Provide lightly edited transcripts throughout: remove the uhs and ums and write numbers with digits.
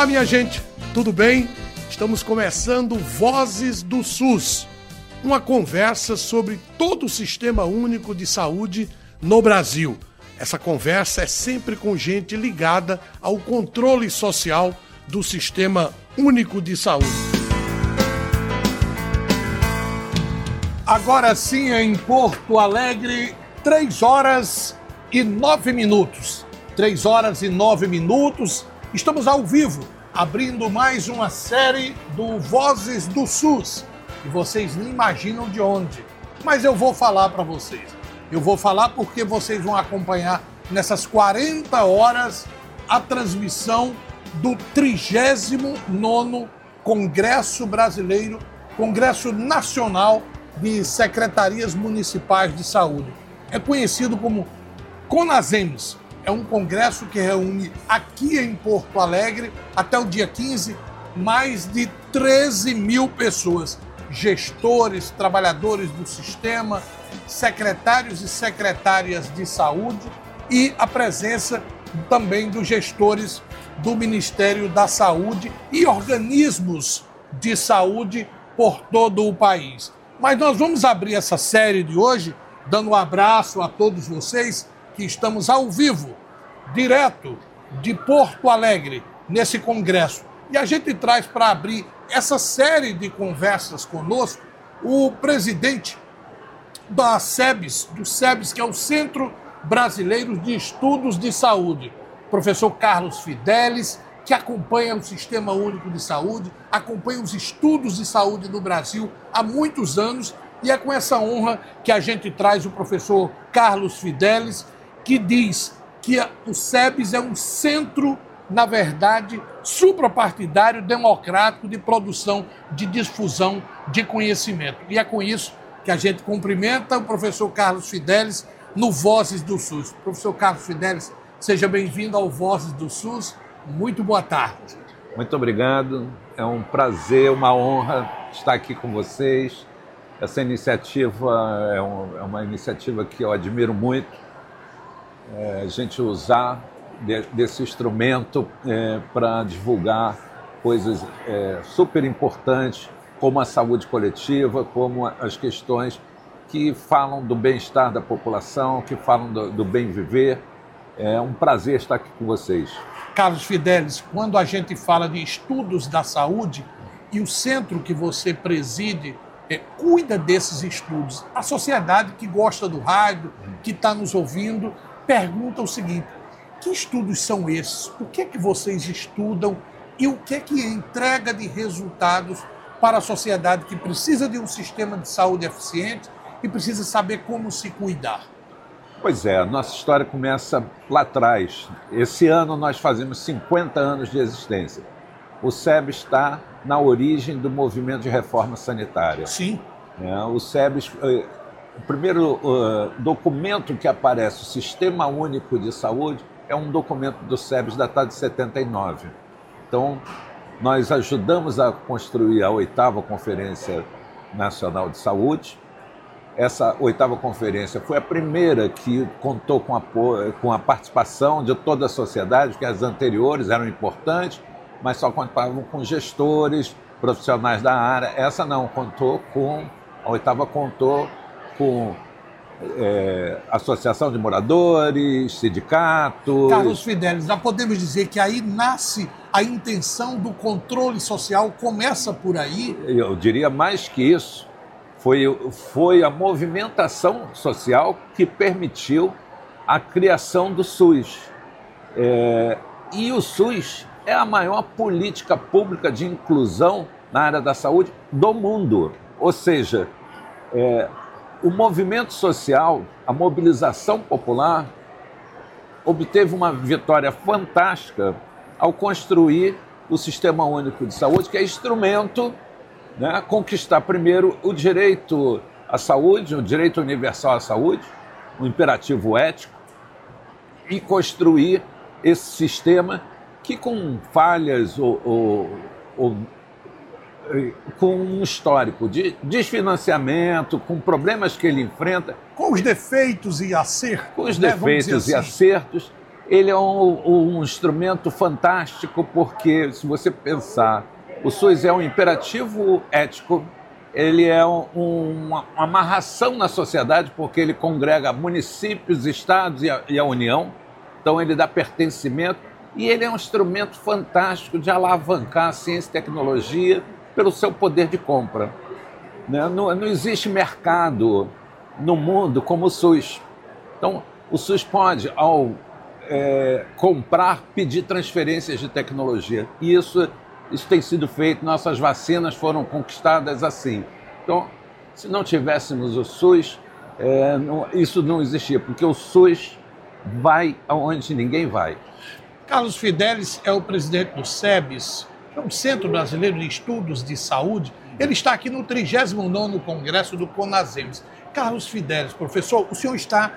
Olá, minha gente, tudo bem? Estamos começando Vozes do SUS, uma conversa sobre todo o Sistema Único de Saúde no Brasil. Essa conversa é sempre com gente ligada ao controle social do Sistema Único de Saúde. Agora sim, em Porto Alegre, 3 horas e 9 minutos. 3 horas e 9 minutos. Estamos ao vivo, abrindo mais uma série do Vozes do SUS. E vocês nem imaginam de onde. Mas eu vou falar para vocês. Eu vou falar porque vocês vão acompanhar nessas 40 horas a transmissão do 39º Congresso Brasileiro, Congresso Nacional de Secretarias Municipais de Saúde. É conhecido como CONASEMS. É um congresso que reúne aqui em Porto Alegre, até o dia 15, mais de 13 mil pessoas. Gestores, trabalhadores do sistema, secretários e secretárias de saúde e a presença também dos gestores do Ministério da Saúde e organismos de saúde por todo o país. Mas nós vamos abrir essa série de hoje dando um abraço a todos vocês que estamos ao vivo, direto de Porto Alegre, nesse congresso. E a gente traz para abrir essa série de conversas conosco o presidente da SEBS, do SEBS, que é o Centro Brasileiro de Estudos de Saúde, professor Carlos Fidelis, que acompanha o Sistema Único de Saúde, acompanha os estudos de saúde no Brasil há muitos anos, e é com essa honra que a gente traz o professor Carlos Fidelis, que diz que o SEBS é um centro, na verdade, suprapartidário, democrático, de produção, de difusão de conhecimento. E é com isso que a gente cumprimenta o professor Carlos Fidelis no Vozes do SUS. Professor Carlos Fidelis, seja bem-vindo ao Vozes do SUS. Muito boa tarde. Muito obrigado. É um prazer, uma honra estar aqui com vocês. Essa iniciativa é uma iniciativa que eu admiro muito. A gente usar desse instrumento para divulgar coisas super importantes, como a saúde coletiva, como as questões que falam do bem-estar da população, que falam do bem viver. É um prazer estar aqui com vocês. Carlos Fidelis, quando a gente fala de estudos da saúde e o centro que você preside cuida desses estudos, a sociedade que gosta do rádio, que está nos ouvindo, pergunta o seguinte: que estudos são esses? O que é que vocês estudam e o que é que entrega de resultados para a sociedade que precisa de um sistema de saúde eficiente e precisa saber como se cuidar? Pois é, a nossa história começa lá atrás. Esse ano nós fazemos 50 anos de existência. O SEBS está na origem do movimento de reforma sanitária. Sim. O SEBS, o primeiro documento que aparece, o Sistema Único de Saúde, é um documento do SEBS datado de 79. Então, nós ajudamos a construir a 8ª Conferência Nacional de Saúde. Essa 8ª conferência foi a primeira que contou com a participação de toda a sociedade, porque as anteriores eram importantes, mas só contavam com gestores, profissionais da área. Essa não, a 8ª contou com associação de moradores, sindicatos. Carlos Fidelis, já podemos dizer que aí nasce a intenção do controle social, começa por aí? Eu diria mais que isso. Foi a movimentação social que permitiu a criação do SUS. E o SUS é a maior política pública de inclusão na área da saúde do mundo. Ou seja, o movimento social, a mobilização popular, obteve uma vitória fantástica ao construir o Sistema Único de Saúde, que é instrumento, conquistar primeiro o direito à saúde, o direito universal à saúde, um imperativo ético, e construir esse sistema que, com falhas ou com um histórico de desfinanciamento, com problemas que ele enfrenta. Com os defeitos e acertos. Com os defeitos e acertos, Ele é um instrumento fantástico porque, se você pensar, o SUS é um imperativo ético, ele é uma amarração na sociedade porque ele congrega municípios, estados e a União, então ele dá pertencimento e ele é um instrumento fantástico de alavancar a ciência e tecnologia pelo seu poder de compra. Né? Não existe mercado no mundo como o SUS. Então, o SUS pode, ao comprar, pedir transferências de tecnologia. E isso tem sido feito, nossas vacinas foram conquistadas assim. Então, se não tivéssemos o SUS, isso não existia, porque o SUS vai aonde ninguém vai. Carlos Fidelis é o presidente do SEBS, é um Centro Brasileiro de Estudos de Saúde. Ele está aqui no 39º Congresso do CONASEMS. Carlos Fidelis, professor, o senhor está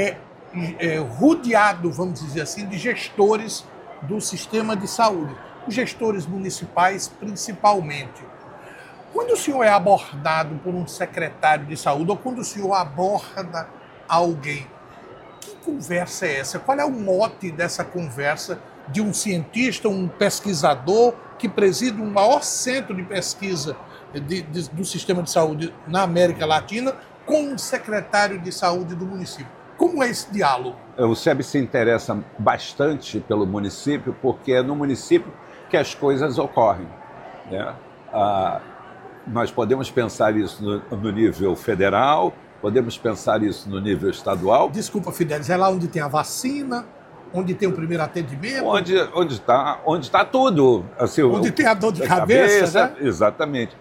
rodeado, vamos dizer assim, de gestores do sistema de saúde, os gestores municipais principalmente. Quando o senhor é abordado por um secretário de saúde ou quando o senhor aborda alguém, que conversa é essa? Qual é o mote dessa conversa de um cientista, um pesquisador que preside o maior centro de pesquisa do sistema de saúde na América Latina com um secretário de saúde do município? Como é esse diálogo? O SEBS se interessa bastante pelo município porque é no município que as coisas ocorrem. Né? Nós podemos pensar isso no nível federal, podemos pensar isso no nível estadual. Desculpa, Fidelis, é lá onde tem a vacina, onde tem o primeiro atendimento? Onde está tudo. Assim, onde tem a dor de cabeça, né? Exatamente.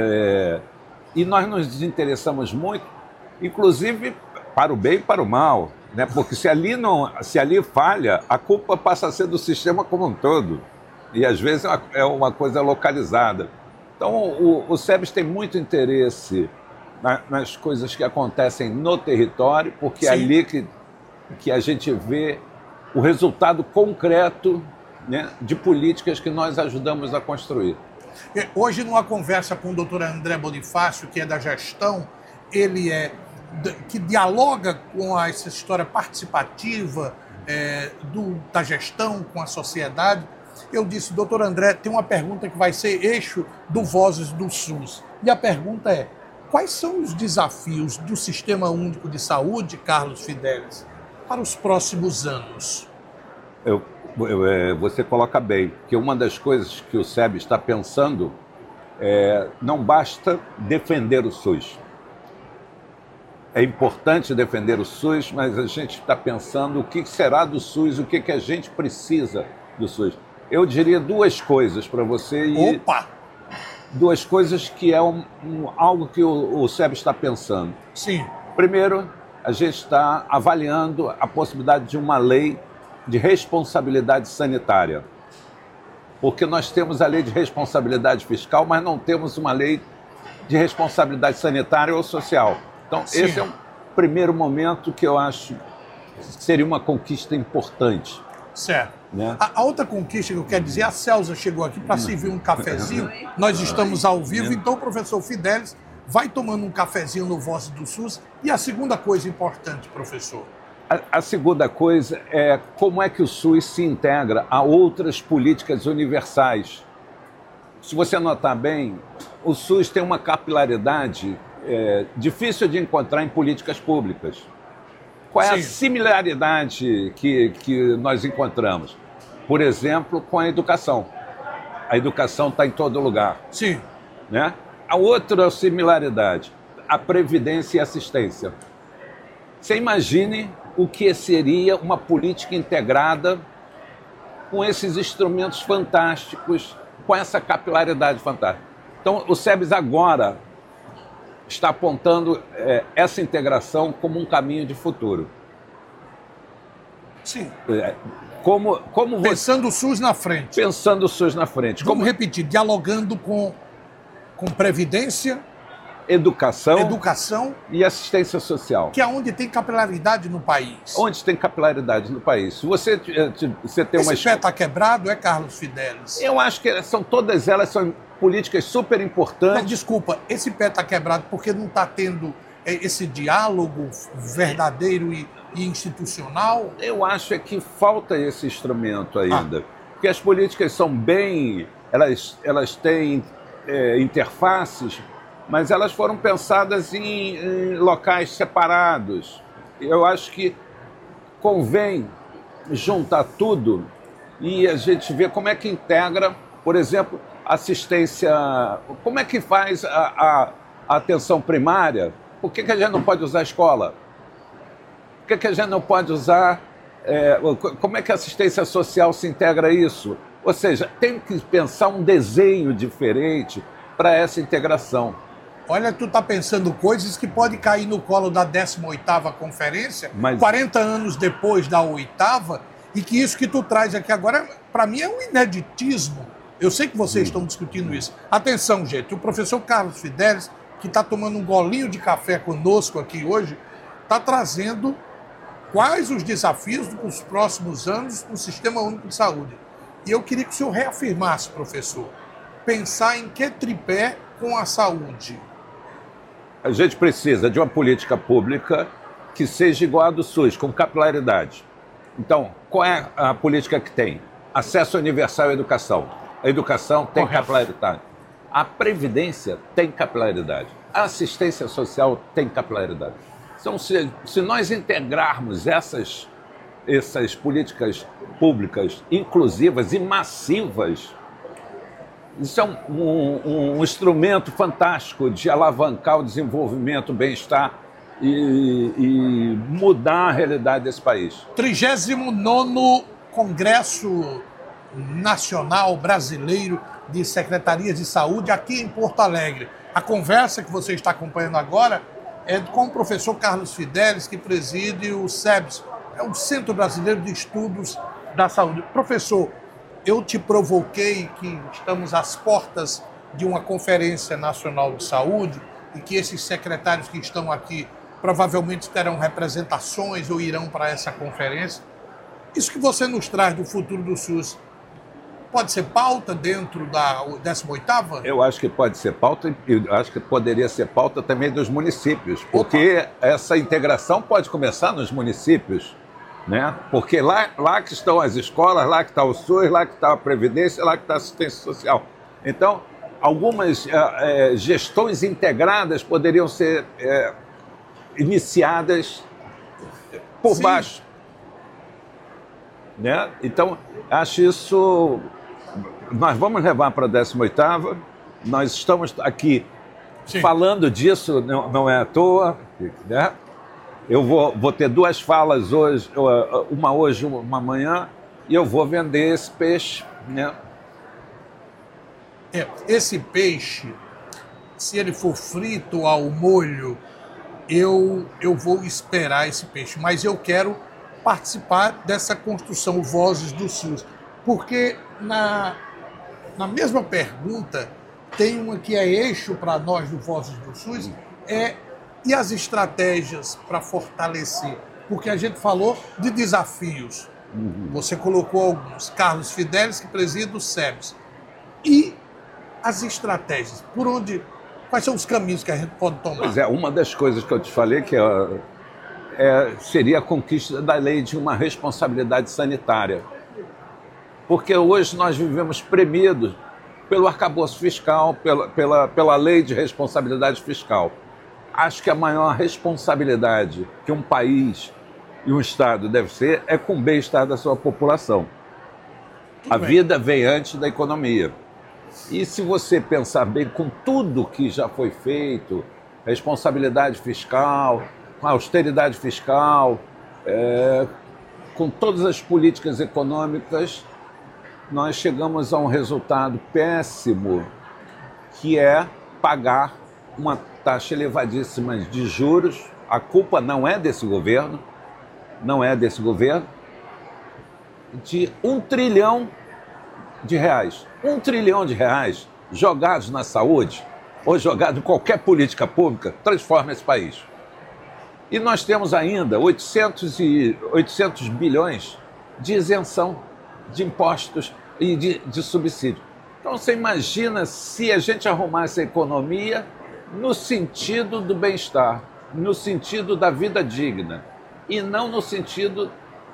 E nós nos interessamos muito, inclusive para o bem e para o mal, né? Porque se ali falha, a culpa passa a ser do sistema como um todo. E às vezes é uma coisa localizada. Então o SEBS tem muito interesse nas coisas que acontecem no território, porque Sim. É ali que a gente vê o resultado concreto, né, de políticas que nós ajudamos a construir. Hoje, numa conversa com o doutor André Bonifácio, que é da gestão, ele que dialoga com essa história participativa da gestão com a sociedade. Eu disse, doutor André, tem uma pergunta que vai ser eixo do Vozes do SUS. E a pergunta é, quais são os desafios do Sistema Único de Saúde, Carlos Fidelis, para os próximos anos? Você coloca bem, que uma das coisas que o SEBS está pensando não basta defender o SUS. É importante defender o SUS, mas a gente está pensando o que será do SUS, o que a gente precisa do SUS. Eu diria duas coisas para você. Opa! Duas coisas que é algo que o SEBS está pensando. Sim. Primeiro, a gente está avaliando a possibilidade de uma lei de responsabilidade sanitária. Porque nós temos a lei de responsabilidade fiscal, mas não temos uma lei de responsabilidade sanitária ou social. Então, Sim. Esse é um primeiro momento que eu acho que seria uma conquista importante. Certo. Né? A outra conquista que eu quero dizer, a Celsa chegou aqui para servir um cafezinho, nós estamos ao vivo, então o professor Fidelis vai tomando um cafezinho no Voz do SUS. E a segunda coisa importante, professor? A segunda coisa é como é que o SUS se integra a outras políticas universais. Se você notar bem, o SUS tem uma capilaridade difícil de encontrar em políticas públicas. Qual é Sim. a similaridade que nós encontramos? Por exemplo, com a educação. A educação está em todo lugar. Sim. Né? A outra similaridade, a previdência e assistência. Você imagine o que seria uma política integrada com esses instrumentos fantásticos, com essa capilaridade fantástica. Então, o SEBS agora está apontando essa integração como um caminho de futuro. Sim. Como pensando o SUS na frente. Pensando o SUS na frente. Vamos repetir, dialogando com previdência, educação e assistência social. Que é onde tem capilaridade no país. Onde tem capilaridade no país. Se você tem Esse pé está quebrado, Carlos Fidelis? Eu acho que todas elas são políticas super importantes. Mas, desculpa, esse pé está quebrado porque não está tendo esse diálogo verdadeiro e institucional? Eu acho é que falta esse instrumento ainda. Porque as políticas são bem... Elas têm interfaces, mas elas foram pensadas em locais separados. Eu acho que convém juntar tudo e a gente ver como é que integra, por exemplo, assistência... Como é que faz a atenção primária? Por que a gente não pode usar a escola? Por que a gente não pode usar... como é que a assistência social se integra a isso? Ou seja, tem que pensar um desenho diferente para essa integração. Olha, tu está pensando coisas que podem cair no colo da 18ª conferência, 40 anos depois da 8ª, e que isso que tu traz aqui agora, para mim, é um ineditismo. Eu sei que vocês estão discutindo isso. Atenção, gente, o professor Carlos Fidelis, que está tomando um golinho de café conosco aqui hoje, está trazendo quais os desafios dos próximos anos no Sistema Único de Saúde. E eu queria que o senhor reafirmasse, professor, pensar em que tripé com a saúde? A gente precisa de uma política pública que seja igual à do SUS, com capilaridade. Então, qual é a política que tem? Acesso universal à educação. A educação tem capilaridade. A previdência tem capilaridade. A assistência social tem capilaridade. Então, se nós integrarmos essas políticas públicas inclusivas e massivas, isso é um instrumento fantástico de alavancar o desenvolvimento, o bem-estar e mudar a realidade desse país. 39º Congresso Nacional Brasileiro de Secretarias de Saúde aqui em Porto Alegre. A conversa que você está acompanhando agora é com o professor Carlos Fidelis, que preside o CEBS, é o Centro Brasileiro de Estudos da Saúde. Professor, eu te provoquei que estamos às portas de uma Conferência Nacional de Saúde e que esses secretários que estão aqui provavelmente terão representações ou irão para essa conferência. Isso que você nos traz do futuro do SUS pode ser pauta dentro da 18ª? Eu acho que pode ser pauta e acho que poderia ser pauta também dos municípios, porque essa integração pode começar nos municípios, né? Porque lá que estão as escolas, lá que está o SUS, lá que está a Previdência, lá que está a assistência social. Então, algumas gestões integradas poderiam ser iniciadas por baixo. Né? Então, acho isso... Nós vamos levar para a 18ª, nós estamos aqui falando disso, não é à toa, né? Eu vou ter 2 falas hoje, uma hoje, uma amanhã, e eu vou vender esse peixe, né? Esse peixe, se ele for frito ao molho, eu vou esperar esse peixe, mas eu quero participar dessa construção Vozes do SUS, porque na mesma pergunta tem uma que é eixo para nós do Vozes do SUS, e as estratégias para fortalecer? Porque a gente falou de desafios. Você colocou alguns. Carlos Fidelis, que preside o CEBS. E as estratégias? Quais são os caminhos que a gente pode tomar? Pois é, uma das coisas que eu te falei que seria a conquista da lei de uma responsabilidade sanitária. Porque hoje nós vivemos premidos pelo arcabouço fiscal, pela lei de responsabilidade fiscal. Acho que a maior responsabilidade que um país e um Estado deve ser é com o bem-estar da sua população. A vida vem antes da economia. E se você pensar bem com tudo que já foi feito, responsabilidade fiscal, austeridade fiscal, com todas as políticas econômicas, nós chegamos a um resultado péssimo, que é pagar uma taxa elevadíssima de juros. A culpa não é desse governo, de R$1 trilhão. R$1 trilhão jogados na saúde ou jogados em qualquer política pública transforma esse país. E nós temos ainda 800 bilhões de isenção de impostos e de subsídio. Então você imagina se a gente arrumasse a economia no sentido do bem-estar, no sentido da vida digna. e não no sentido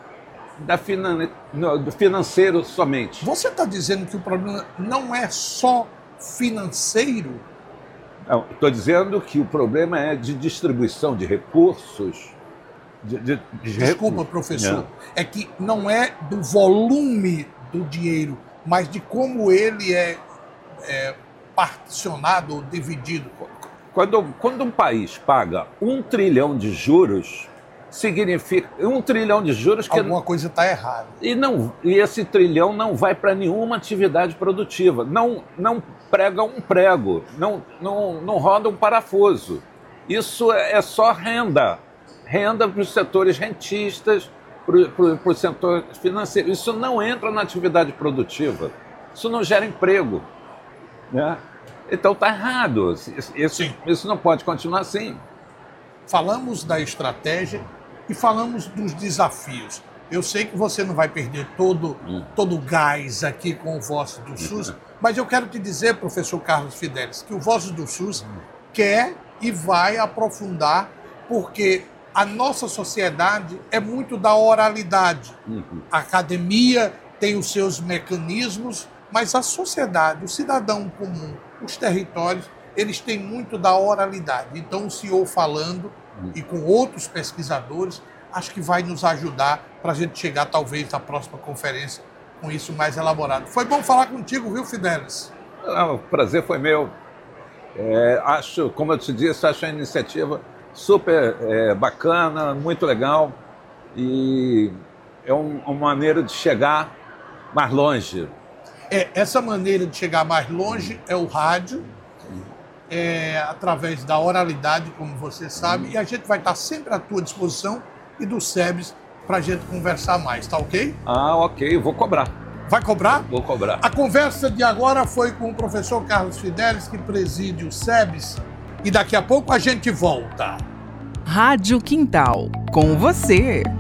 do financeiro somente. Você está dizendo que o problema não é só financeiro? Estou dizendo que o problema é de distribuição de recursos. Desculpa, professor. É que não é do volume do dinheiro, mas de como ele é particionado ou dividido. Quando um país paga 1 trilhão de juros, significa 1 trilhão de juros que alguma coisa está errada. E esse trilhão não vai para nenhuma atividade produtiva, não prega um prego, não roda um parafuso. Isso é só renda para os setores rentistas, para o setor financeiro. Isso não entra na atividade produtiva, isso não gera emprego, né? Então está errado, isso não pode continuar assim. Falamos da estratégia e falamos dos desafios. Eu sei que você não vai perder todo o gás aqui com o Vozes do SUS, mas eu quero te dizer, professor Carlos Fidelis, que o Vozes do SUS quer e vai aprofundar, porque a nossa sociedade é muito da oralidade. A academia tem os seus mecanismos, mas a sociedade, o cidadão comum, os territórios, eles têm muito da oralidade. Então, o senhor falando e com outros pesquisadores, acho que vai nos ajudar para a gente chegar, talvez, à próxima conferência com isso mais elaborado. Foi bom falar contigo, viu, Fidelis? O prazer foi meu. Acho, como eu te disse, acho a iniciativa super bacana, muito legal, e é uma maneira de chegar mais longe. Essa maneira de chegar mais longe é o rádio, através da oralidade, como você sabe, e a gente vai estar sempre à tua disposição e do SEBS para a gente conversar mais, tá ok? Ok, vou cobrar. Vai cobrar? Vou cobrar. A conversa de agora foi com o professor Carlos Fidelis, que preside o SEBS, e daqui a pouco a gente volta. Rádio Quintal, com você.